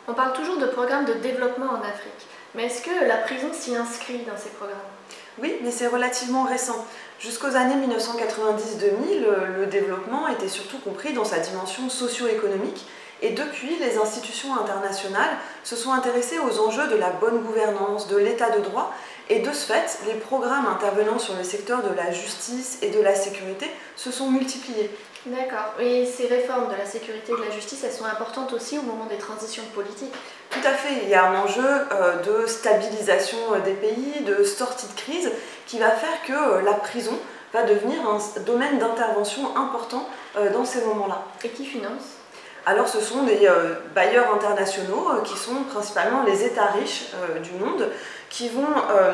On parle toujours de programmes de développement en Afrique, mais est-ce que la prison s'y inscrit dans ces programmes? Oui, mais c'est relativement récent. Jusqu'aux années 1990-2000, le développement était surtout compris dans sa dimension socio-économique. Et depuis, les institutions internationales se sont intéressées aux enjeux de la bonne gouvernance, de l'état de droit. Et de ce fait, les programmes intervenant sur le secteur de la justice et de la sécurité se sont multipliés. D'accord. Et ces réformes de la sécurité et de la justice, elles sont importantes aussi au moment des transitions politiques? Tout à fait, il y a un enjeu de stabilisation des pays, de sortie de crise, qui va faire que la prison va devenir un domaine d'intervention important dans ces moments-là. Et qui finance? Alors ce sont des bailleurs internationaux qui sont principalement les États riches du monde qui vont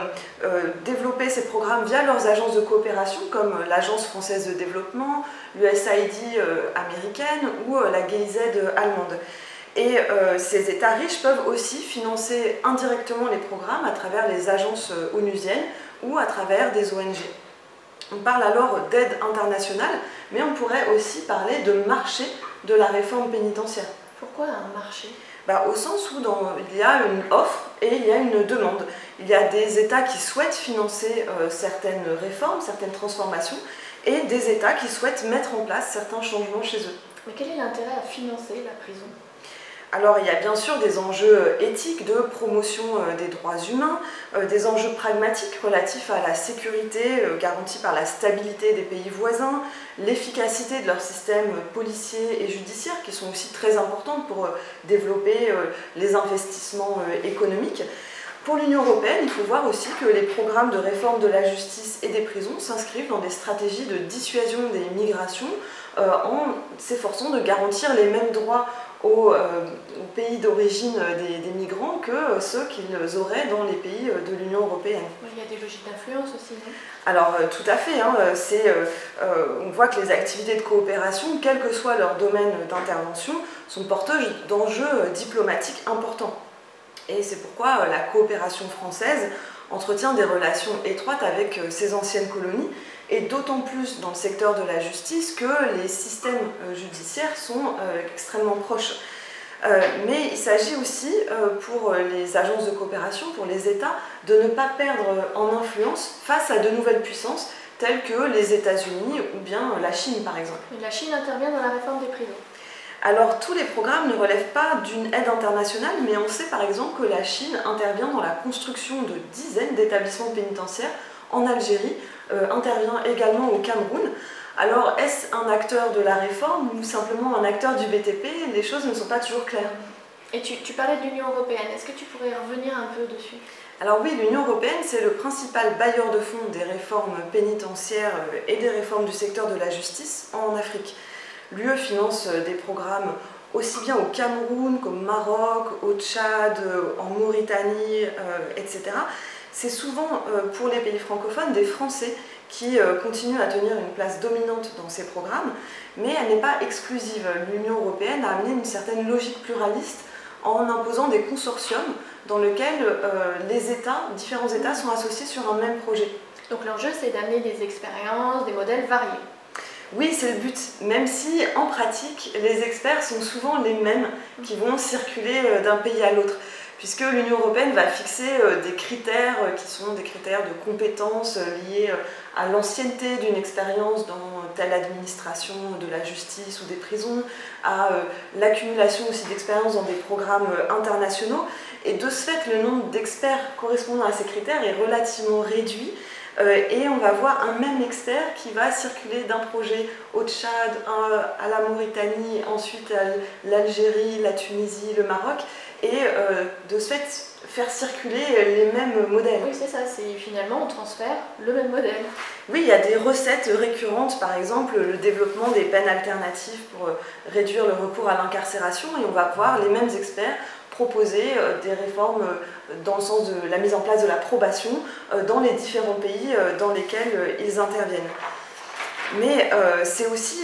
développer ces programmes via leurs agences de coopération comme l'Agence française de développement, l'USAID américaine ou la GIZ allemande. Et ces États riches peuvent aussi financer indirectement les programmes à travers les agences onusiennes ou à travers des ONG. On parle alors d'aide internationale, mais on pourrait aussi parler de marché de la réforme pénitentiaire. Pourquoi un marché? Au sens où il y a une offre et il y a une demande. Il y a des États qui souhaitent financer certaines réformes, certaines transformations, et des États qui souhaitent mettre en place certains changements chez eux. Mais quel est l'intérêt à financer la prison? Alors il y a bien sûr des enjeux éthiques de promotion des droits humains, des enjeux pragmatiques relatifs à la sécurité garantie par la stabilité des pays voisins, l'efficacité de leur système policier et judiciaire qui sont aussi très importantes pour développer les investissements économiques. Pour l'Union européenne, il faut voir aussi que les programmes de réforme de la justice et des prisons s'inscrivent dans des stratégies de dissuasion des migrations en s'efforçant de garantir les mêmes droits aux pays d'origine des migrants que ceux qu'ils auraient dans les pays de l'Union européenne. Il y a des logiques d'influence aussi, non? Alors tout à fait, on voit que les activités de coopération, quel que soit leur domaine d'intervention, sont porteuses d'enjeux diplomatiques importants. Et c'est pourquoi la coopération française entretient des relations étroites avec ses anciennes colonies, et d'autant plus dans le secteur de la justice que les systèmes judiciaires sont extrêmement proches. Mais il s'agit aussi pour les agences de coopération, pour les États, de ne pas perdre en influence face à de nouvelles puissances telles que les États-Unis ou bien la Chine par exemple. Et la Chine intervient dans la réforme des prisons? Alors tous les programmes ne relèvent pas d'une aide internationale, mais on sait par exemple que la Chine intervient dans la construction de dizaines d'établissements pénitentiaires en Algérie, intervient également au Cameroun. Alors est-ce un acteur de la réforme ou simplement un acteur du BTP? Les choses ne sont pas toujours claires. Et tu parlais de l'Union européenne, est-ce que tu pourrais revenir un peu dessus? Alors oui, l'Union européenne, c'est le principal bailleur de fonds des réformes pénitentiaires et des réformes du secteur de la justice en Afrique. L'UE finance des programmes aussi bien au Cameroun qu'au Maroc, au Tchad, en Mauritanie, etc. C'est souvent pour les pays francophones des Français qui continuent à tenir une place dominante dans ces programmes, mais elle n'est pas exclusive. L'Union européenne a amené une certaine logique pluraliste en imposant des consortiums dans lesquels différents États sont associés sur un même projet. Donc l'enjeu, c'est d'amener des expériences, des modèles variés. Oui, c'est le but, même si en pratique, les experts sont souvent les mêmes qui vont circuler d'un pays à l'autre, puisque l'Union européenne va fixer des critères qui sont des critères de compétences liés à l'ancienneté d'une expérience dans telle administration de la justice ou des prisons, à l'accumulation aussi d'expériences dans des programmes internationaux, et de ce fait, le nombre d'experts correspondant à ces critères est relativement réduit. Et on va voir un même expert qui va circuler d'un projet au Tchad, à la Mauritanie, ensuite à l'Algérie, la Tunisie, le Maroc, et de ce fait faire circuler les mêmes modèles. Oui, c'est ça, finalement on transfère le même modèle. Oui, il y a des recettes récurrentes, par exemple le développement des peines alternatives pour réduire le recours à l'incarcération, et on va voir les mêmes experts proposer des réformes dans le sens de la mise en place de la probation dans les différents pays dans lesquels ils interviennent. Mais c'est aussi,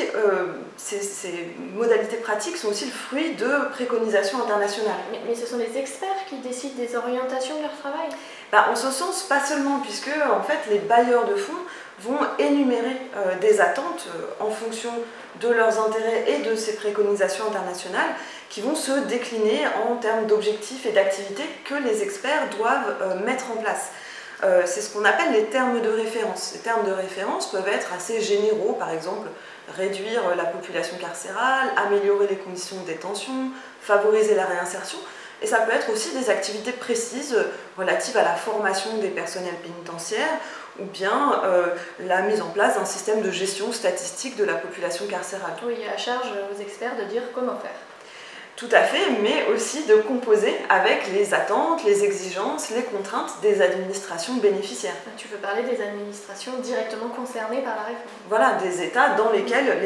ces modalités pratiques sont aussi le fruit de préconisations internationales. Mais ce sont les experts qui décident des orientations de leur travail? En ce sens, pas seulement, puisque en fait, les bailleurs de fonds vont énumérer des attentes en fonction de leurs intérêts et de ces préconisations internationales. qui vont se décliner en termes d'objectifs et d'activités que les experts doivent mettre en place. C'est ce qu'on appelle les termes de référence. Les termes de référence peuvent être assez généraux, par exemple réduire la population carcérale, améliorer les conditions de détention, favoriser la réinsertion. Et ça peut être aussi des activités précises relatives à la formation des personnels pénitentiaires ou bien la mise en place d'un système de gestion statistique de la population carcérale. Oui, à charge aux experts de dire comment faire. Tout à fait, mais aussi de composer avec les attentes, les exigences, les contraintes des administrations bénéficiaires. Tu veux parler des administrations directement concernées par la réforme. Voilà, des États dans lesquels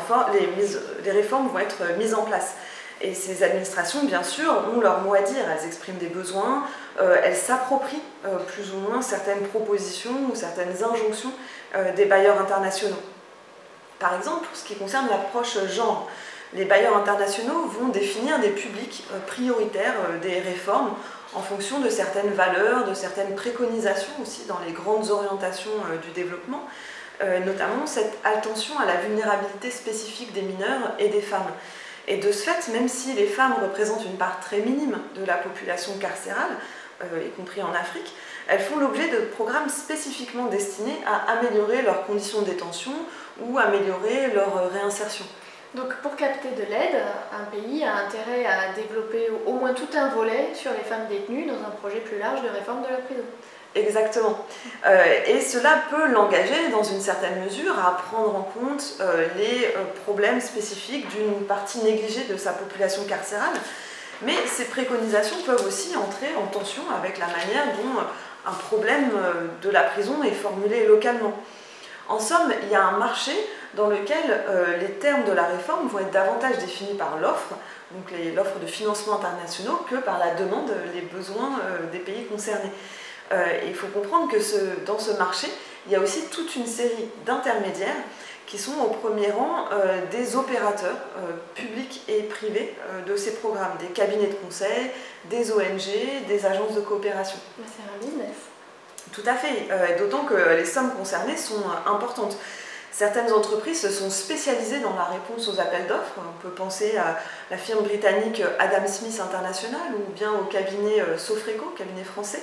les réformes vont être mises en place. Et ces administrations, bien sûr, ont leur mot à dire. Elles expriment des besoins, elles s'approprient plus ou moins certaines propositions ou certaines injonctions des bailleurs internationaux. Par exemple, pour ce qui concerne l'approche genre, les bailleurs internationaux vont définir des publics prioritaires des réformes en fonction de certaines valeurs, de certaines préconisations aussi dans les grandes orientations du développement, notamment cette attention à la vulnérabilité spécifique des mineurs et des femmes. Et de ce fait, même si les femmes représentent une part très minime de la population carcérale, y compris en Afrique, elles font l'objet de programmes spécifiquement destinés à améliorer leurs conditions de détention ou améliorer leur réinsertion. Donc pour capter de l'aide, un pays a intérêt à développer au moins tout un volet sur les femmes détenues dans un projet plus large de réforme de la prison. Exactement. Et cela peut l'engager dans une certaine mesure à prendre en compte les problèmes spécifiques d'une partie négligée de sa population carcérale. Mais ces préconisations peuvent aussi entrer en tension avec la manière dont un problème de la prison est formulé localement. En somme, il y a un marché dans lequel les termes de la réforme vont être davantage définis par l'offre, donc l'offre de financement internationaux, que par la demande, les besoins des pays concernés. Il faut comprendre que dans ce marché, il y a aussi toute une série d'intermédiaires qui sont au premier rang des opérateurs publics et privés de ces programmes, des cabinets de conseil, des ONG, des agences de coopération. C'est un business. Tout à fait, d'autant que les sommes concernées sont importantes. Certaines entreprises se sont spécialisées dans la réponse aux appels d'offres. On peut penser à la firme britannique Adam Smith International ou bien au cabinet Sofreco, cabinet français,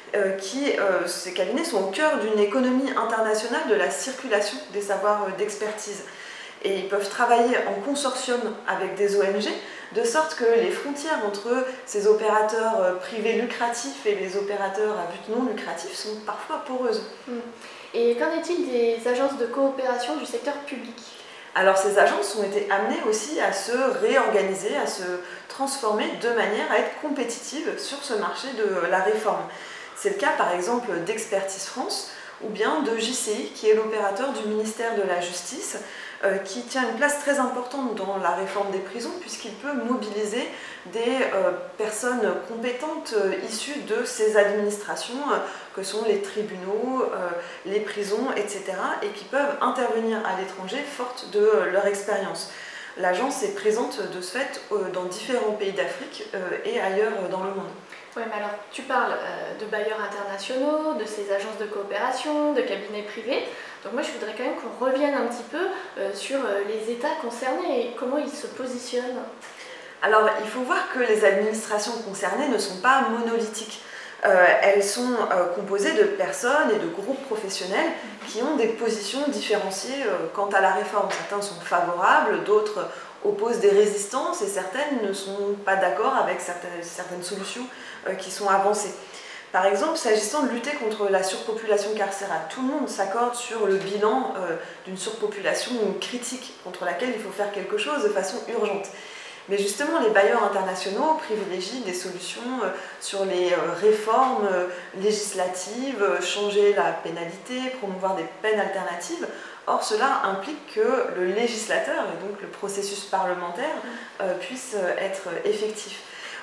ces cabinets sont au cœur d'une économie internationale de la circulation des savoirs d'expertise. Et ils peuvent travailler en consortium avec des ONG, de sorte que les frontières entre ces opérateurs privés lucratifs et les opérateurs à but non lucratif sont parfois poreuses. Et qu'en est-il des agences de coopération du secteur public ? Alors ces agences ont été amenées aussi à se réorganiser, à se transformer de manière à être compétitives sur ce marché de la réforme. C'est le cas par exemple d'Expertise France ou bien de JCI qui est l'opérateur du ministère de la Justice qui tient une place très importante dans la réforme des prisons puisqu'il peut mobiliser des personnes compétentes issues de ces administrations que sont les tribunaux, les prisons, etc. et qui peuvent intervenir à l'étranger fortes de leur expérience. L'agence est présente de ce fait dans différents pays d'Afrique et ailleurs dans le monde. Oui, mais alors tu parles de bailleurs internationaux, de ces agences de coopération, de cabinets privés. Donc moi je voudrais quand même qu'on revienne un petit peu sur les États concernés et comment ils se positionnent. Alors il faut voir que les administrations concernées ne sont pas monolithiques. Elles sont composées de personnes et de groupes professionnels qui ont des positions différenciées quant à la réforme. Certains sont favorables, d'autres opposent des résistances et certaines ne sont pas d'accord avec certaines solutions qui sont avancées. Par exemple, s'agissant de lutter contre la surpopulation carcérale, tout le monde s'accorde sur le bilan d'une surpopulation critique contre laquelle il faut faire quelque chose de façon urgente. Mais justement, les bailleurs internationaux privilégient des solutions sur les réformes législatives, changer la pénalité, promouvoir des peines alternatives. Or, cela implique que le législateur, et donc le processus parlementaire, puisse être effectif.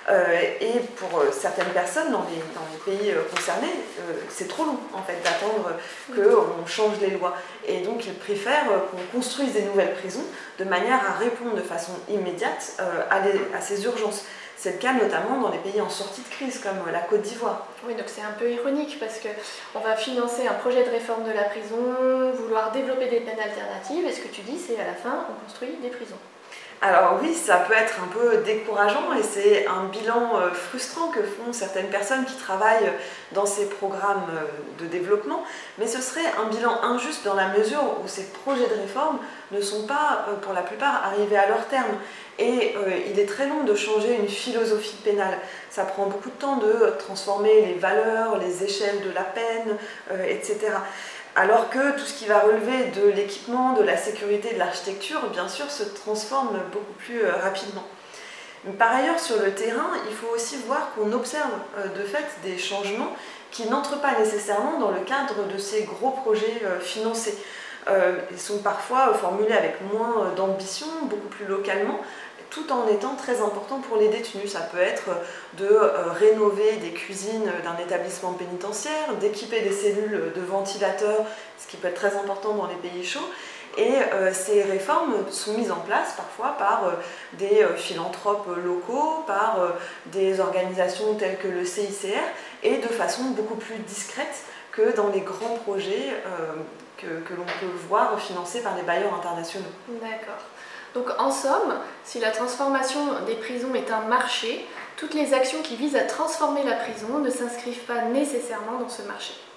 Et pour certaines personnes dans les pays concernés, c'est trop long en fait d'attendre qu'on change les lois. Et donc ils préfèrent qu'on construise des nouvelles prisons de manière à répondre de façon immédiate à ces urgences. C'est le cas notamment dans les pays en sortie de crise comme la Côte d'Ivoire. Oui, donc c'est un peu ironique parce qu'on va financer un projet de réforme de la prison, vouloir développer des peines alternatives, et ce que tu dis c'est à la fin on construit des prisons. Alors oui, ça peut être un peu décourageant et c'est un bilan frustrant que font certaines personnes qui travaillent dans ces programmes de développement, mais ce serait un bilan injuste dans la mesure où ces projets de réforme ne sont pas, pour la plupart, arrivés à leur terme. Et il est très long de changer une philosophie pénale. Ça prend beaucoup de temps de transformer les valeurs, les échelles de la peine, etc. Alors que tout ce qui va relever de l'équipement, de la sécurité, de l'architecture, bien sûr, se transforme beaucoup plus rapidement. Par ailleurs, sur le terrain, il faut aussi voir qu'on observe de fait des changements qui n'entrent pas nécessairement dans le cadre de ces gros projets financés. Ils sont parfois formulés avec moins d'ambition, beaucoup plus localement, tout en étant très important pour les détenus. Ça peut être de rénover des cuisines d'un établissement pénitentiaire, d'équiper des cellules de ventilateurs, ce qui peut être très important dans les pays chauds. Et ces réformes sont mises en place parfois par des philanthropes locaux, par des organisations telles que le CICR, et de façon beaucoup plus discrète que dans les grands projets que l'on peut voir financés par les bailleurs internationaux. D'accord. Donc en somme, si la transformation des prisons est un marché, toutes les actions qui visent à transformer la prison ne s'inscrivent pas nécessairement dans ce marché.